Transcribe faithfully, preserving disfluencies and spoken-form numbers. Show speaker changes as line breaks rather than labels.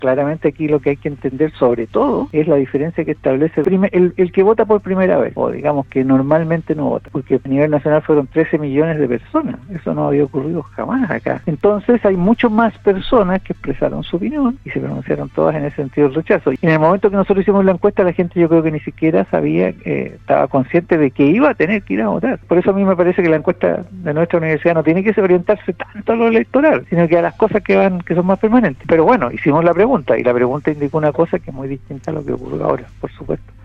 Claramente aquí lo que hay que entender sobre todo es la diferencia que establece el, el, el que vota por primera vez, o digamos que normalmente no vota, porque a nivel nacional fueron trece millones de personas, eso no había ocurrido jamás acá. Entonces hay mucho más personas que expresaron su opinión y se pronunciaron todas en ese sentido el rechazo. Y en el momento que nosotros hicimos la encuesta, la gente yo creo que ni siquiera sabía, eh, estaba consciente de que iba a tener que ir a votar. Por eso a mí me parece que la encuesta de nuestra universidad no tiene que orientarse tanto a lo electoral, sino que a las cosas que van, que son más permanentes. Pero bueno, hicimos la pregunta y la pregunta indicó una cosa que es muy distinta a lo que ocurre ahora, por supuesto.